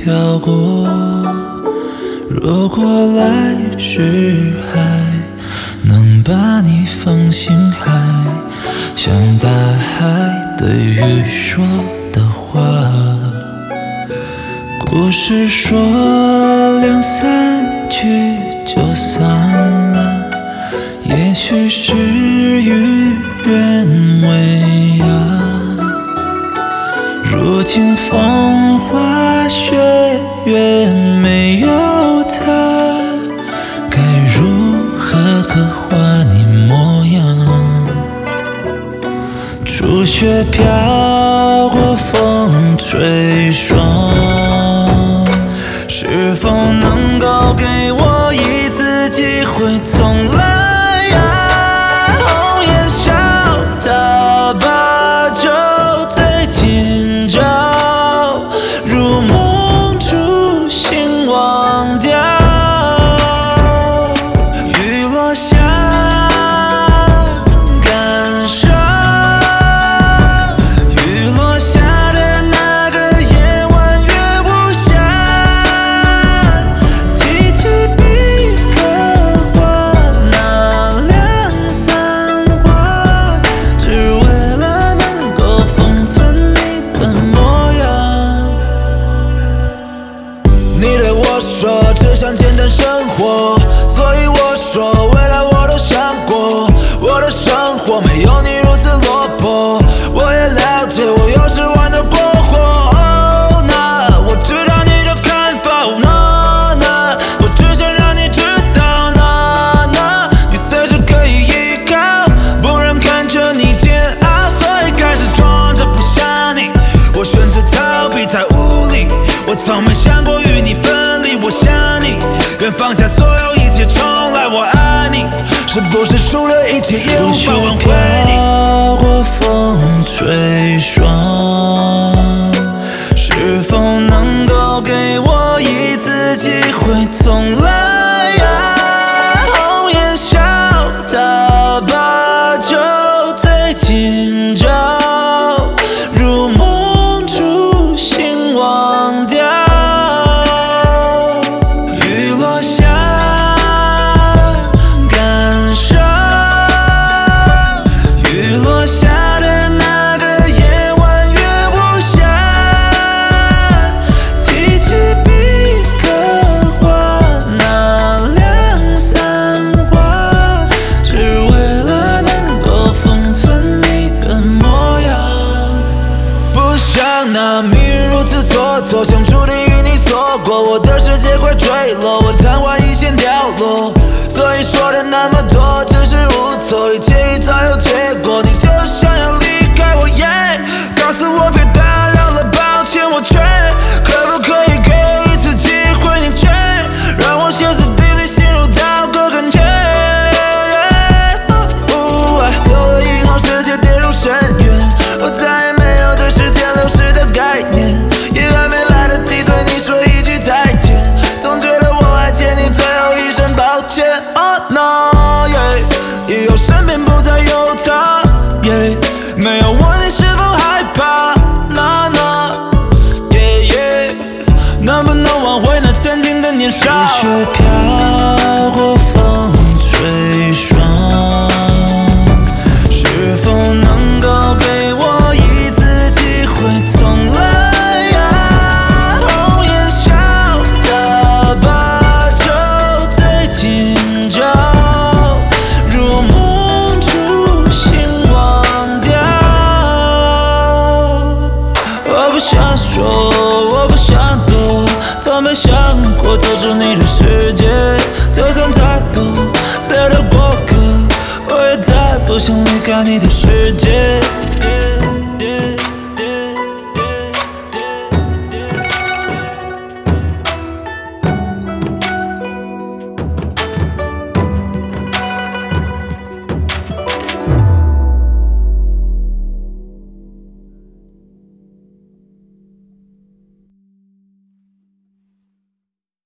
飘过。如果来世还能把你放心海，像大海对鱼说的话，故事说2、3句就散了，也许事与愿违啊。如今风花雪月没有他，该如何刻画你模样？初雪飘过风吹霜，是否能够给我一次机会重来啊？红颜笑他把酒醉今朝，如梦初醒忘掉。雨落下感伤，雨落下的那个夜晚月无暇，提起笔刻画那2、3画，只为了能够封存你的模样。你对我说只想简单生活，所以我说未来我都想过，我的生活没有你如此落魄。我也了解我有时玩得过火，那我知道你的看法，那我只想让你知道，那你随时可以依靠，不让看着你煎熬，所以开始装着不想你。我选择逃避太无力，我从没想过与你分离。我想你，愿放下所有一切重来。我爱你，是不是输了一切也无法挽回你？飘过风吹霜，是否能够给我一次机会重来啊？红颜笑他把酒醉今朝，如梦初醒忘掉。雨落下感伤，雨落下的那个夜晚月无暇，提起笔刻画那2、3画，只为了能够封存你的模样。不想那命运如此蹉跎，想注定与你错过，我的世界快坠落，我昙花一现掉落。所以说的那么多只是无措，一切已早有结果，你就想要离开我，告诉我别打扰了，抱歉我却可不可以给我一次机会？你却让我歇斯底里陷入到个感觉，走了银行世界跌入深渊，我再也没有对时间流逝的概念，也还没来得及对你说一句再见，总觉得我还欠你最后一声抱歉。Oh no， 以后身边不再有他，没有我你是否害怕？能不能挽回那曾经的年少？雪飘过风吹霜，是否能够给我一次机会重来啊？红颜笑他把酒醉今朝，如梦初醒忘掉。我不想说，我不想躲，从没想过走出你的世界，就算再多别的过客，我也再不想离开你的世界。